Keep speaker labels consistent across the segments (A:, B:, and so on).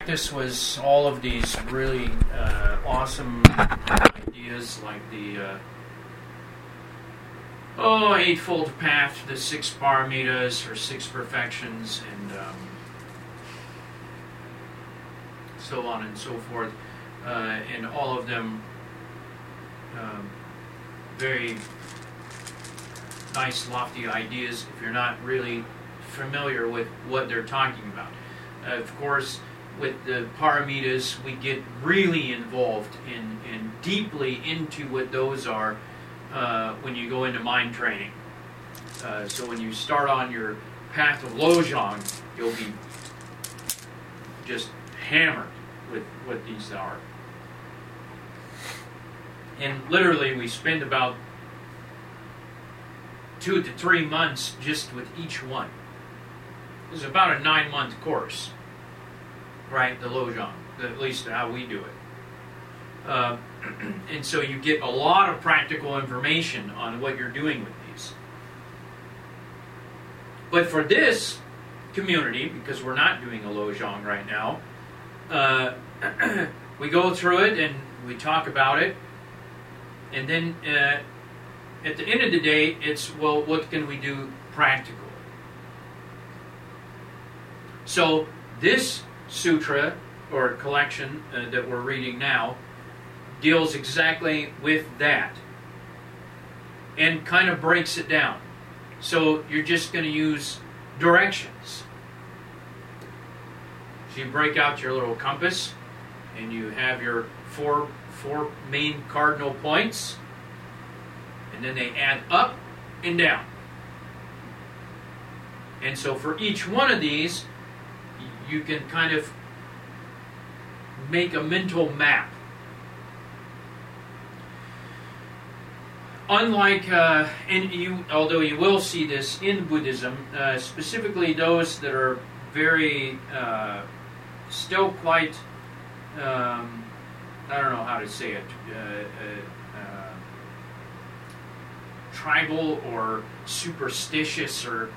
A: practice was all of these really awesome ideas like the Eightfold Path, the 6 Paramitas or 6 Perfections, and so on and so forth, and all of them very nice, lofty ideas if you're not really familiar with what they're talking about. Of course, with the Paramitas, we get really involved and deeply into what those are when you go into mind training. So when you start on your path of Lojong, you'll be just hammered with what these are. And literally, we spend about 2 to 3 months just with each one. It's about a 9-month course, right? The Lojong, at least how we do it. And so you get a lot of practical information on what you're doing with these. But for this community, because we're not doing a Lojong right now, we go through it and we talk about it, and then at the end of the day, it's, well, what can we do practically? So this sutra, or collection that we're reading now, deals exactly with that and kind of breaks it down. So you're just going to use directions. So you break out your little compass and you have your four main cardinal points, and then they add up and down. And so for each one of these, you can kind of make a mental map. Unlike, although you will see this in Buddhism, specifically those that are very, still quite, I don't know how to say it, tribal or superstitious, or,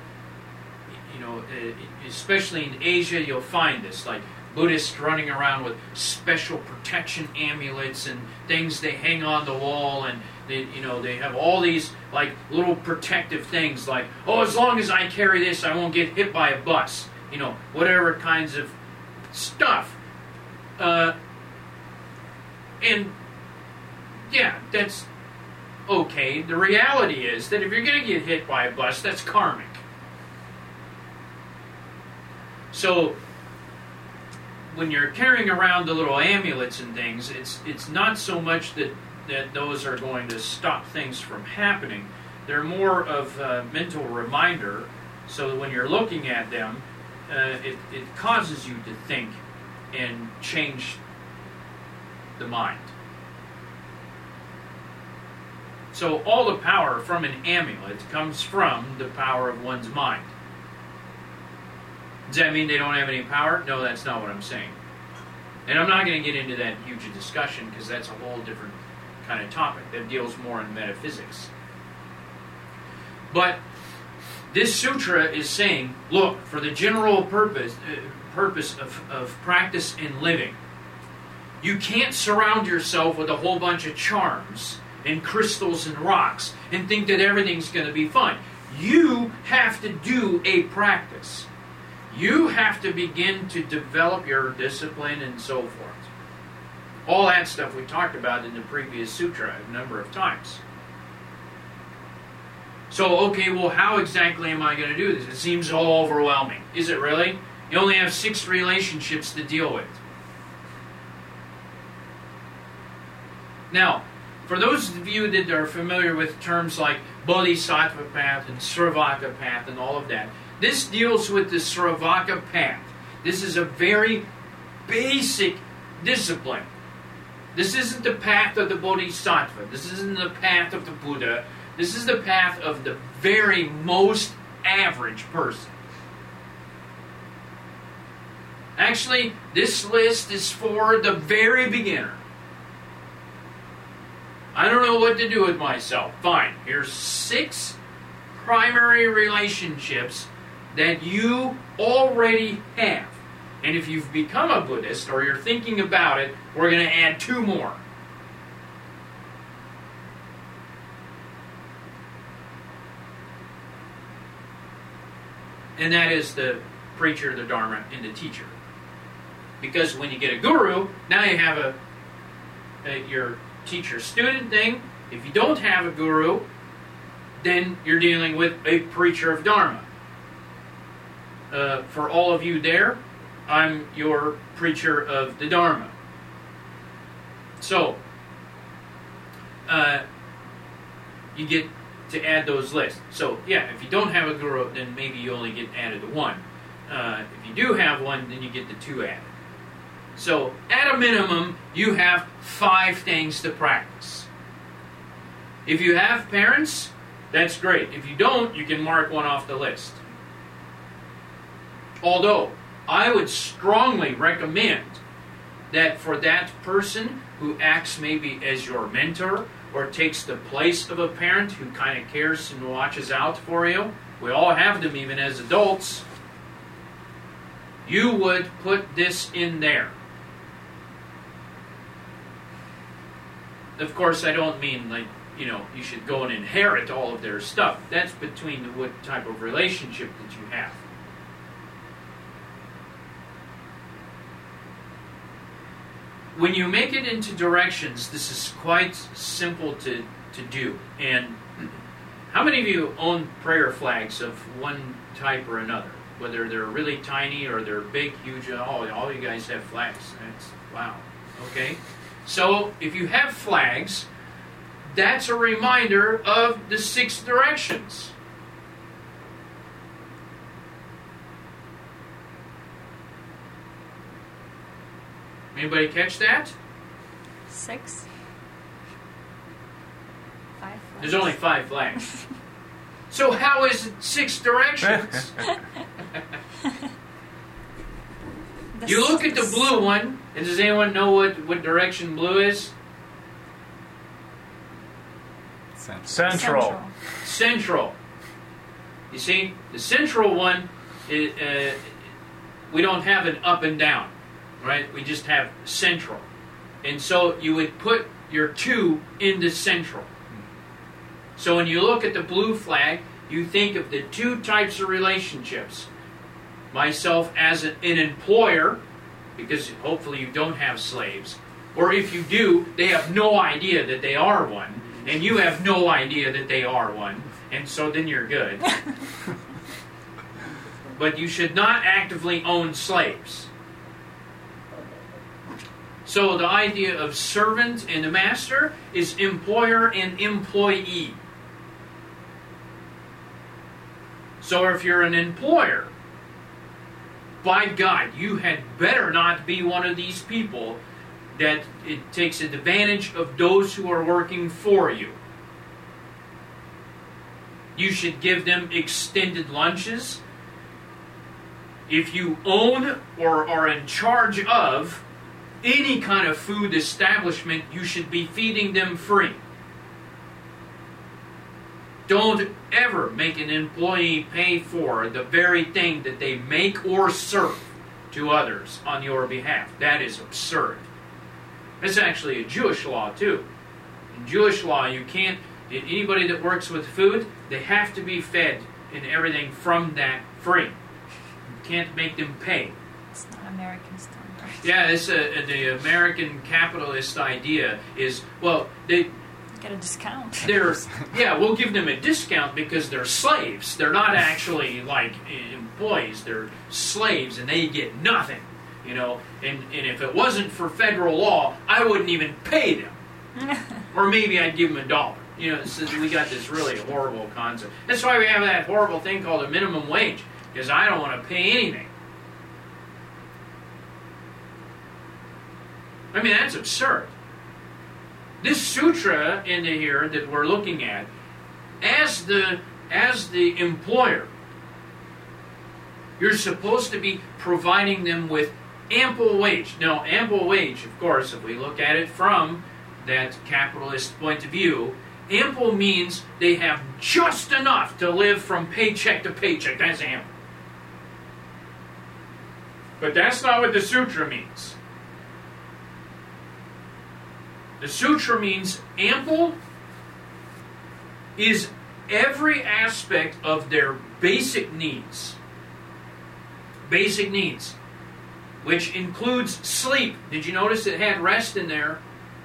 A: especially in Asia, you'll find this, like Buddhists running around with special protection amulets and things they hang on the wall, and they have all these like little protective things, like, oh, as long as I carry this, I won't get hit by a bus, whatever kinds of stuff. And yeah, that's okay. The reality is that if you're going to get hit by a bus, that's karmic. So when you're carrying around the little amulets and things, it's not so much that those are going to stop things from happening. They're more of a mental reminder, so that when you're looking at them, it causes you to think and change the mind. So all the power from an amulet comes from the power of one's mind. Does that mean they don't have any power? No, that's not what I'm saying. And I'm not going to get into that huge discussion, because that's a whole different kind of topic that deals more in metaphysics. But this sutra is saying, look, for the general purpose of practice and living, you can't surround yourself with a whole bunch of charms and crystals and rocks and think that everything's going to be fine. You have to do a practice. You have to begin to develop your discipline and so forth. All that stuff we talked about in the previous sutra a number of times. So, okay, well, how exactly am I going to do this? It seems all overwhelming. Is it really? You only have 6 relationships to deal with. Now, for those of you that are familiar with terms like Bodhisattva path and Sravaka path and all of that, this deals with the Sravaka path. This is a very basic discipline. This isn't the path of the Bodhisattva. This isn't the path of the Buddha. This is the path of the very most average person. Actually, this list is for the very beginner. I don't know what to do with myself. Fine. Here's 6 primary relationships that you already have. And if you've become a Buddhist or you're thinking about it, we're going to add 2 more. And that is the preacher, the Dharma, and the teacher. Because when you get a guru, now you have your teacher-student thing. If you don't have a guru, then you're dealing with a preacher of Dharma. For all of you there, I'm your preacher of the Dharma. So, you get to add those lists. So, yeah, if you don't have a guru, then maybe you only get added to 1. If you do have one, then you get the 2 added. So, at a minimum, you have 5 things to practice. If you have parents, that's great. If you don't, you can mark 1 off the list. Although, I would strongly recommend that for that person who acts maybe as your mentor or takes the place of a parent who kind of cares and watches out for you, we all have them even as adults, you would put this in there. Of course, I don't mean like, you should go and inherit all of their stuff. That's between what type of relationship that you have. When you make it into directions, this is quite simple to do. And how many of you own prayer flags of one type or another? Whether they're really tiny or they're big, huge, all you guys have flags. That's, wow. Okay. So, if you have flags, that's a reminder of the 6 directions. Anybody catch that?
B: 6. 5 flags.
A: There's only 5 flags. So how is it 6 directions? You look at the blue one, and does anyone know what direction blue is?
C: Central.
A: Central. You see, the central one, we don't have an up and down, right? We just have central. And so you would put your 2 in the central. So when you look at the blue flag, you think of the 2 types of relationships. Myself as an employer, because hopefully you don't have slaves. Or if you do, they have no idea that they are one. And you have no idea that they are one. And so then you're good. But you should not actively own slaves. So the idea of servant and the master is employer and employee. So if you're an employer, by God, you had better not be one of these people that it takes advantage of those who are working for you. You should give them extended lunches. If you own or are in charge of any kind of food establishment, you should be feeding them free. Don't ever make an employee pay for the very thing that they make or serve to others on your behalf. That is absurd. That's actually a Jewish law too. In Jewish law, you can't, anybody that works with food, they have to be fed and everything from that free. You can't make them pay.
B: It's not American standard.
A: Yeah, it's the American capitalist idea is, well, they
B: get a discount.
A: We'll give them a discount because they're slaves. They're not actually like employees. They're slaves and they get nothing. And if it wasn't for federal law, I wouldn't even pay them. Or maybe I'd give them $1. So we got this really horrible concept. That's why we have that horrible thing called a minimum wage, because I don't want to pay anything. I mean, that's absurd. This sutra in here that we're looking at, as the employer, you're supposed to be providing them with ample wage. Now, ample wage, of course, if we look at it from that capitalist point of view, ample means they have just enough to live from paycheck to paycheck. That's ample. But that's not what the sutra means. The sutra means ample is every aspect of their basic needs. Basic needs. Which includes sleep. Did you notice it had rest in there?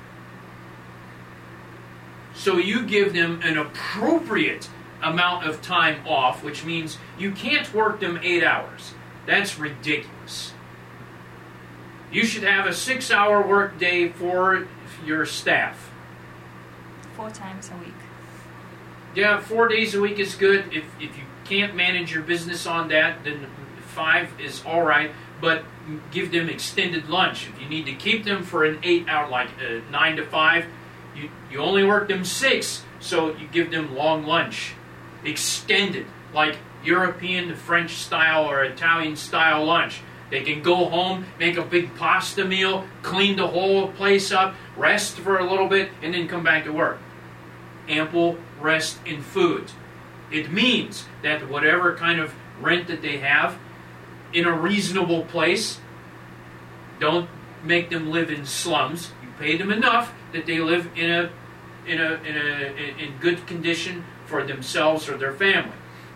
A: So you give them an appropriate amount of time off, which means you can't work them 8 hours. That's ridiculous. You should have a 6-hour work day for your staff.
B: 4 times a week.
A: Yeah, 4 days a week is good. If you can't manage your business on that, then 5 is all right. But give them extended lunch. If you need to keep them for an 8-hour, like 9 to 5, you only work them 6, so you give them long lunch. Extended, like European, French style, or Italian style lunch. They can go home, make a big pasta meal, clean the whole place up, rest for a little bit, and then come back to work. Ample rest in food. It means that whatever kind of rent that they have, in a reasonable place, don't make them live in slums. You pay them enough that they live in good condition for themselves or their family.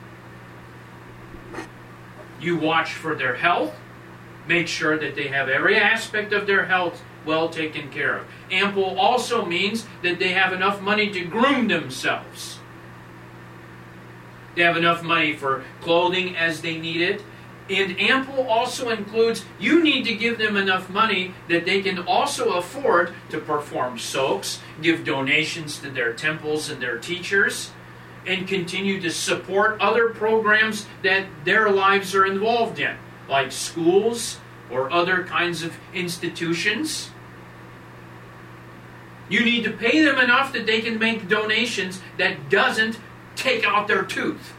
A: You watch for their health. Make sure that they have every aspect of their health well taken care of. Ample also means that they have enough money to groom themselves. They have enough money for clothing as they need it. And ample also includes you need to give them enough money that they can also afford to perform soaks, give donations to their temples and their teachers, and continue to support other programs that their lives are involved in, like schools or other kinds of institutions. You need to pay them enough that they can make donations that doesn't take out their tooth.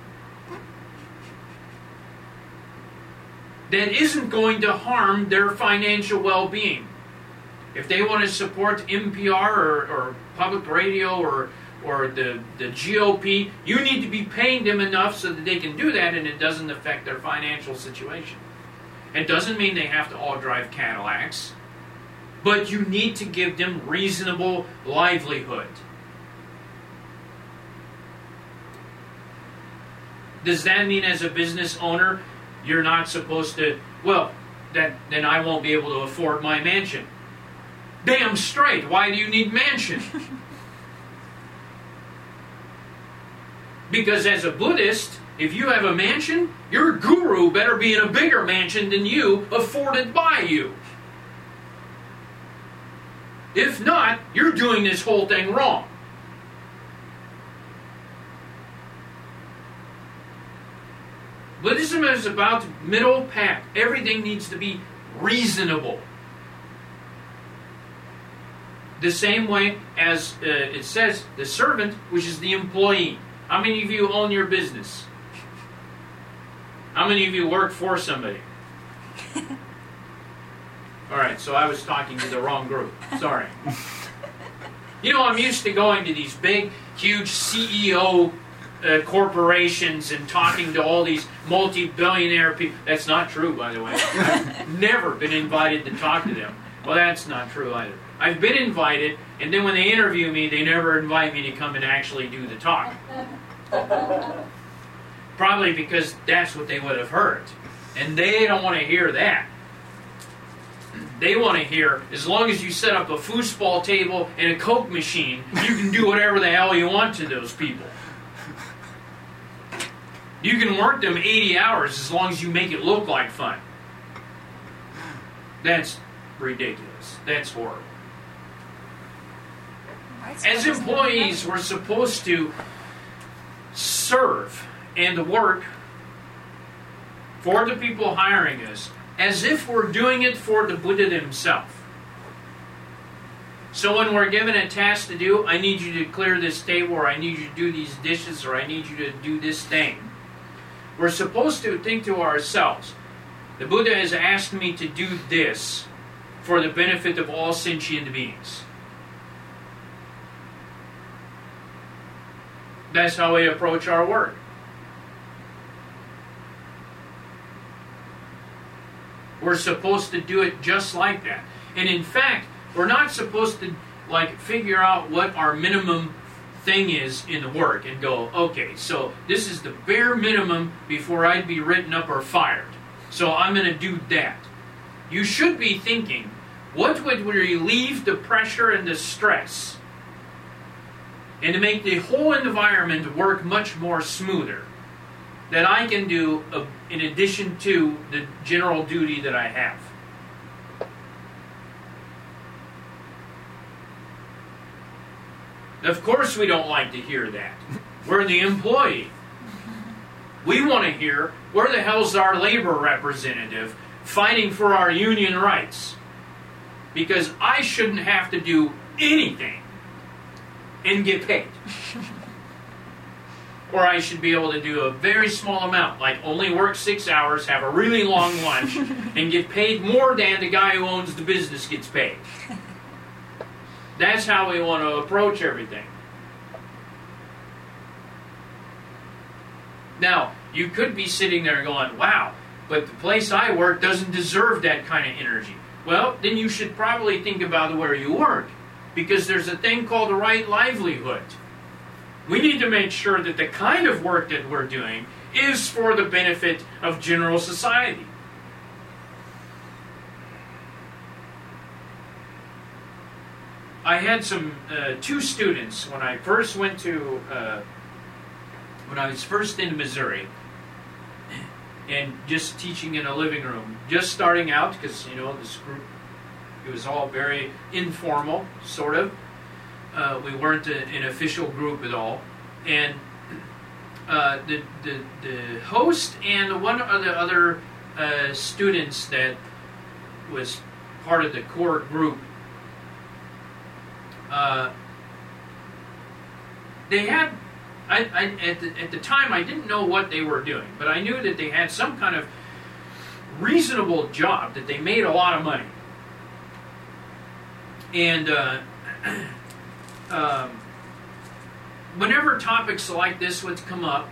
A: That isn't going to harm their financial well-being. If they want to support NPR or public radio or the GOP, you need to be paying them enough so that they can do that and it doesn't affect their financial situation. It doesn't mean they have to all drive Cadillacs, but you need to give them reasonable livelihood. Does that mean as a business owner, you're not supposed to, well, then I won't be able to afford my mansion? Damn straight, why do you need mansion? Because as a Buddhist, if you have a mansion, your guru better be in a bigger mansion than you, afforded by you. If not, you're doing this whole thing wrong. Buddhism is about middle path. Everything needs to be reasonable. The same way as it says, the servant, which is the employee. How many of you own your business? How many of you work for somebody? All right, so I was talking to the wrong group. Sorry. You know, I'm used to going to these big, huge CEO corporations and talking to all these multi-billionaire people. That's not true, by the way. I've never been invited to talk to them. Well, that's not true either. I've been invited, and then when they interview me, they never invite me to come and actually do the talk. Probably because that's what they would have heard. And they don't want to hear that. They want to hear, as long as you set up a foosball table and a Coke machine, you can do whatever the hell you want to those people. You can work them 80 hours as long as you make it look like fun. That's ridiculous. That's horrible. As employees, we're supposed to serve and work for the people hiring us as if we're doing it for the Buddha himself. So when we're given a task to do, I need you to clear this table, or I need you to do these dishes, or I need you to do this thing. We're supposed to think to ourselves, the Buddha has asked me to do this for the benefit of all sentient beings. That's how we approach our work. We're supposed to do it just like that. And in fact, we're not supposed to figure out what our minimum thing is in the work and go, okay, so this is the bare minimum before I'd be written up or fired. So I'm going to do that. You should be thinking, what would relieve the pressure and the stress and to make the whole environment work much more smoother that I can do in addition to the general duty that I have? Of course we don't like to hear that. We're the employee. We want to hear, where the hell's our labor representative fighting for our union rights? Because I shouldn't have to do anything and get paid. Or I should be able to do a very small amount, like only work 6 hours, have a really long lunch, and get paid more than the guy who owns the business gets paid. That's how we want to approach everything. Now, you could be sitting there going, wow, but the place I work doesn't deserve that kind of energy. Well, then you should probably think about where you work, because there's a thing called the right livelihood. We need to make sure that the kind of work that we're doing is for the benefit of general society. I had two students when I first went to, when I was first in Missouri, and just teaching in a living room, just starting out, because, this group, it was all very informal, sort of. We weren't an official group at all. And the host and one of the other students that was part of the core group, they had, at the time I didn't know what they were doing, but I knew that they had some kind of reasonable job, that they made a lot of money. And whenever topics like this would come up,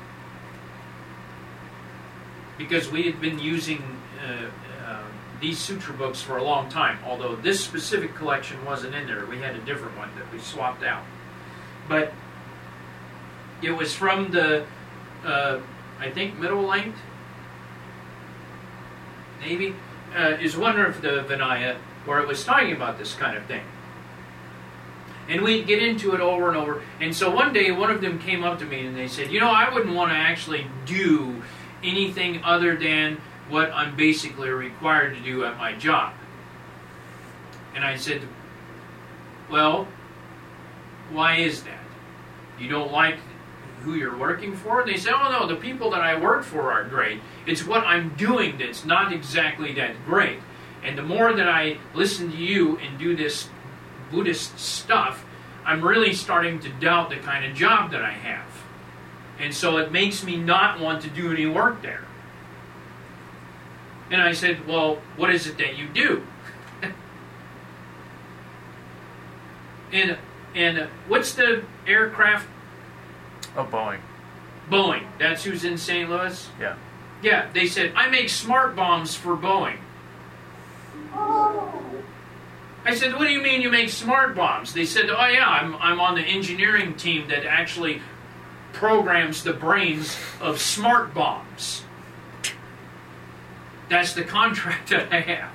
A: because we had been using these sutra books for a long time, although this specific collection wasn't in there. We had a different one that we swapped out. But it was from the, I think, middle length, maybe, is one of the Vinaya, where it was talking about this kind of thing. And we'd get into it over and over. And so one day, one of them came up to me and they said, I wouldn't want to actually do anything other than what I'm basically required to do at my job. And I said, well, why is that? You don't like who you're working for? And they said, oh no, the people that I work for are great. It's what I'm doing that's not exactly that great. And the more that I listen to you and do this Buddhist stuff, I'm really starting to doubt the kind of job that I have. And so it makes me not want to do any work there. And I said, well, what is it that you do? and what's the aircraft?
C: Oh, Boeing.
A: Boeing. That's who's in St. Louis?
C: Yeah.
A: Yeah, they said, I make smart bombs for Boeing. I said, what do you mean you make smart bombs? They said, oh yeah, I'm on the engineering team that actually programs the brains of smart bombs. That's the contract that I have.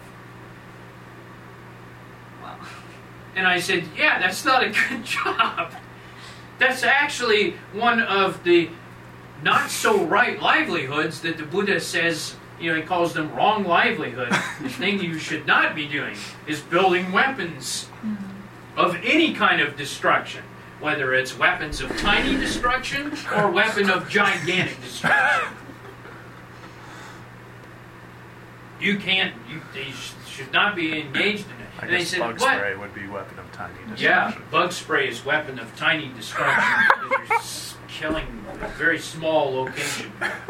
B: Wow.
A: And I said, yeah, that's not a good job. That's actually one of the not so right livelihoods that the Buddha says, he calls them wrong livelihood. The thing you should not be doing is building weapons of any kind of destruction, whether it's weapons of tiny destruction or weapon of gigantic destruction. They should not be engaged in it.
C: I
A: And
C: guess
A: they said,
C: bug
A: what?
C: spray would be weapon of tiny destruction.
A: Yeah, bug spray is weapon of tiny destruction. Because you're killing a very small location.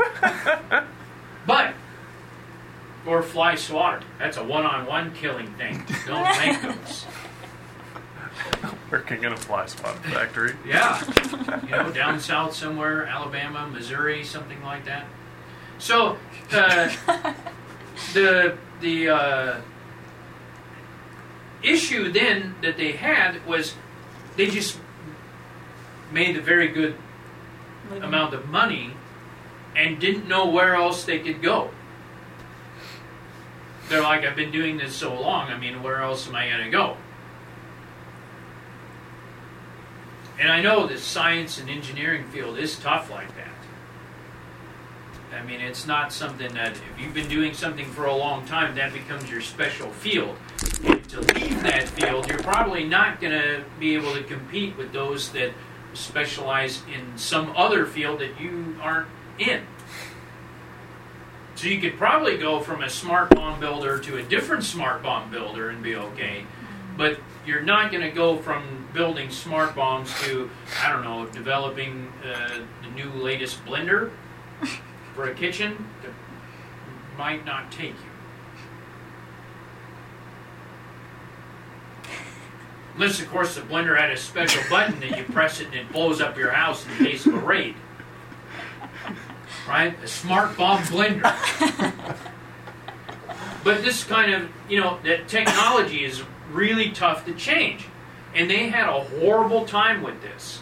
A: But, or fly swatter. That's a one-on-one killing thing. Don't make those.
C: Working in a fly swatter factory.
A: Yeah. Down south somewhere, Alabama, Missouri, something like that. So, the issue then that they had was they just made a very good amount of money and didn't know where else they could go. They're like, I've been doing this so long, I mean, where else am I going to go? And I know the science and engineering field is tough like that. I mean, it's not something that, if you've been doing something for a long time, that becomes your special field. And to leave that field, you're probably not going to be able to compete with those that specialize in some other field that you aren't in. So you could probably go from a smart bomb builder to a different smart bomb builder and be okay. But you're not going to go from building smart bombs to, I don't know, developing the new latest blender for a kitchen. That might not take you. Unless, of course, the blender had a special button that you press it and it blows up your house in case of a raid. Right? A smart bomb blender. But this kind of, that technology is really tough to change. And they had a horrible time with this.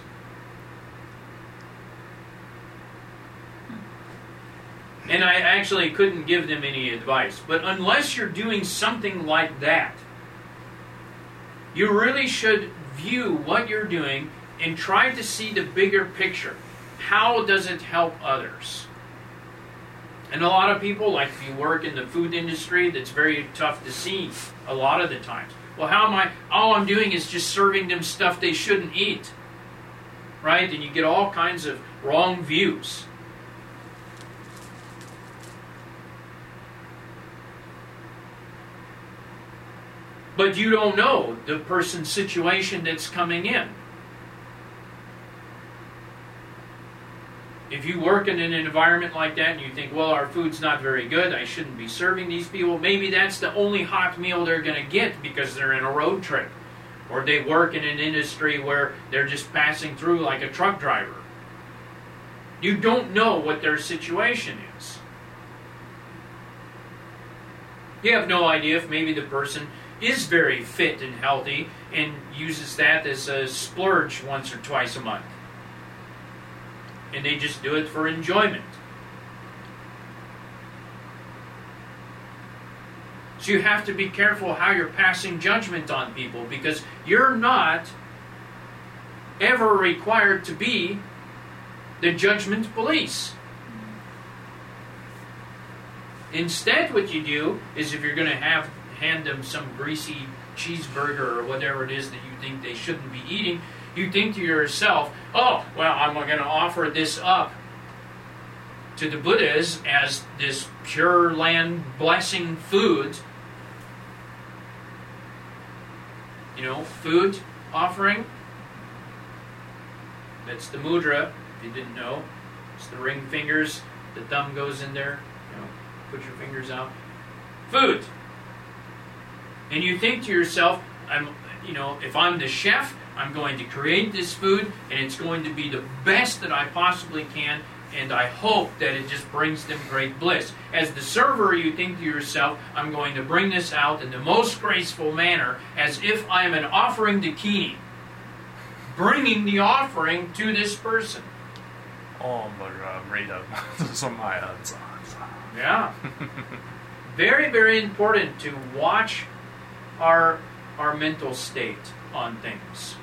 A: And I actually couldn't give them any advice. But unless you're doing something like that, you really should view what you're doing and try to see the bigger picture. How does it help others? And a lot of people, like if you work in the food industry, that's very tough to see a lot of the times. Well, all I'm doing is just serving them stuff they shouldn't eat. Right? And you get all kinds of wrong views. But you don't know the person's situation that's coming in. If you work in an environment like that and you think, well, our food's not very good, I shouldn't be serving these people, maybe that's the only hot meal they're going to get because they're in a road trip. Or they work in an industry where they're just passing through like a truck driver. You don't know what their situation is. You have no idea if maybe the person is very fit and healthy and uses that as a splurge once or twice a month. And they just do it for enjoyment. So you have to be careful how you're passing judgment on people, because you're not ever required to be the judgment police. Instead, what you do is, if you're going to hand them some greasy cheeseburger or whatever it is that you think they shouldn't be eating, you think to yourself, oh, well, I'm going to offer this up to the Buddhas as this Pure Land blessing food. Food offering. That's the mudra, if you didn't know. It's the ring fingers. The thumb goes in there. Put your fingers out. Food. And you think to yourself, if I'm the chef, I'm going to create this food, and it's going to be the best that I possibly can, and I hope that it just brings them great bliss. As the server, you think to yourself, I'm going to bring this out in the most graceful manner, as if I am an offering dakini, bringing the offering to this person. Yeah. Very, very important to watch our mental state on things.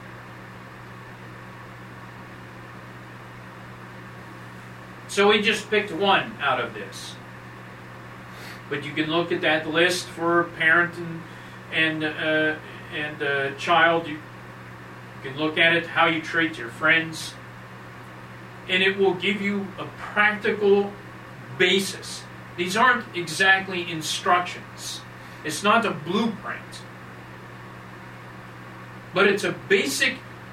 A: So we just picked one out of this. But you can look at that list for parent and child. You can look at it, how you treat your friends. And it will give you a practical basis. These aren't exactly instructions. It's not a blueprint. But it's a basic,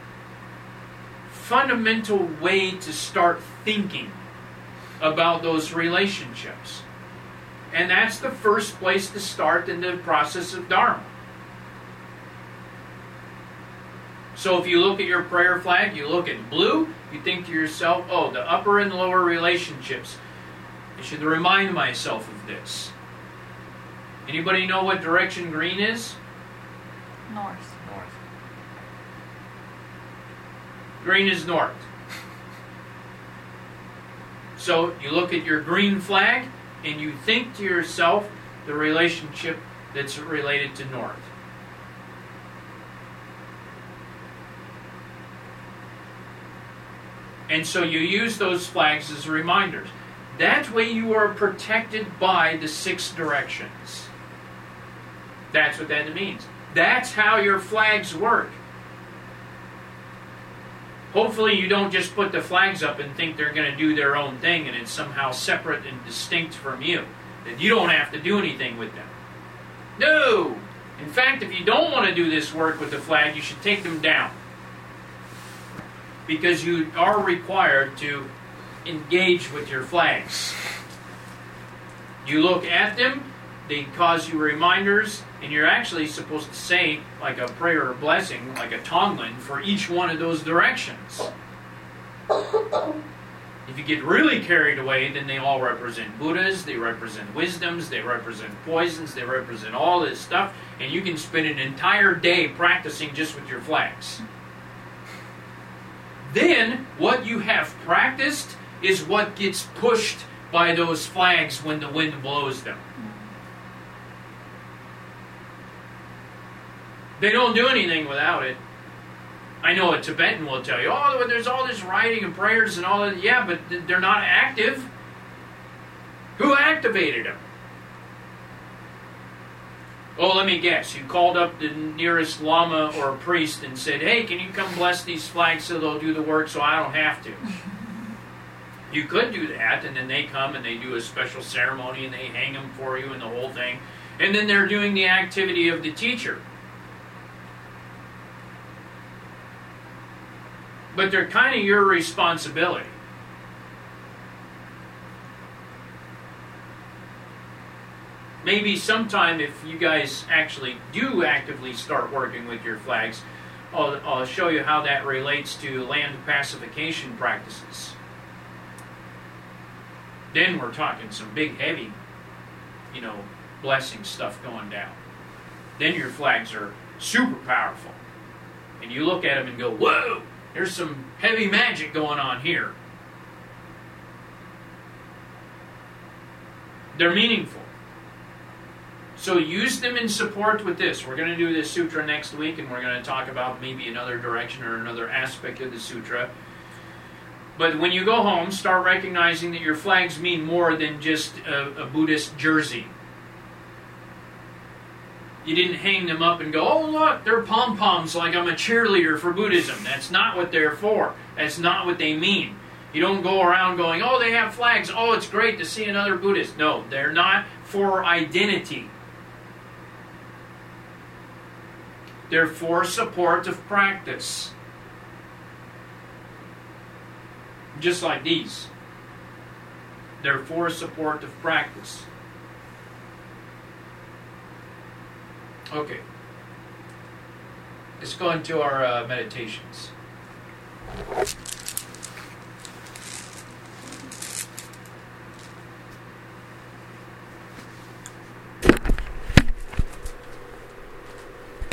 A: fundamental way to start thinking about those relationships. And that's the first place to start in the process of Dharma. So if you look at your prayer flag, you look at blue, you think to yourself, oh, the upper and lower relationships. I should remind myself of this. Anybody know what direction green is?
B: North.
C: North.
A: Green is north. So you look at your green flag and you think to yourself the relationship that's related to north. And so you use those flags as reminders. That way you are protected by the 6 directions. That's what that means. That's how your flags work. Hopefully you don't just put the flags up and think they're going to do their own thing and it's somehow separate and distinct from you. That you don't have to do anything with them. No! In fact, if you don't want to do this work with the flag, you should take them down. Because you are required to engage with your flags. You look at them, they cause you reminders, and you're actually supposed to say like a prayer or blessing, like a tonglen, for each one of those directions. If you get really carried away, then they all represent Buddhas, they represent wisdoms, they represent poisons, they represent all this stuff, and you can spend an entire day practicing just with your flags. Then, what you have practiced is what gets pushed by those flags when the wind blows them. They don't do anything without it. I know a Tibetan will tell you, oh, there's all this writing and prayers and all that. Yeah, but they're not active. Who activated them? Oh, let me guess. You called up the nearest lama or priest and said, hey, can you come bless these flags so they'll do the work so I don't have to? You could do that, and then they come and they do a special ceremony and they hang them for you and the whole thing. And then they're doing the activity of the teacher. But they're kind of your responsibility. Maybe sometime if you guys actually do actively start working with your flags, I'll show you how that relates to land pacification practices. Then we're talking some big, heavy, blessing stuff going down. Then your flags are super powerful. And you look at them and go, whoa, there's some heavy magic going on here. They're meaningful. So use them in support with this. We're going to do this sutra next week, and we're going to talk about maybe another direction or another aspect of the sutra. But when you go home, start recognizing that your flags mean more than just a Buddhist jersey. You didn't hang them up and go, oh, look, they're pom-poms like I'm a cheerleader for Buddhism. That's not what they're for. That's not what they mean. You don't go around going, oh, they have flags. Oh, it's great to see another Buddhist. No, they're not for identity. They're for support of practice. Just like these. They're for support of practice. Okay. Let's go into our meditations.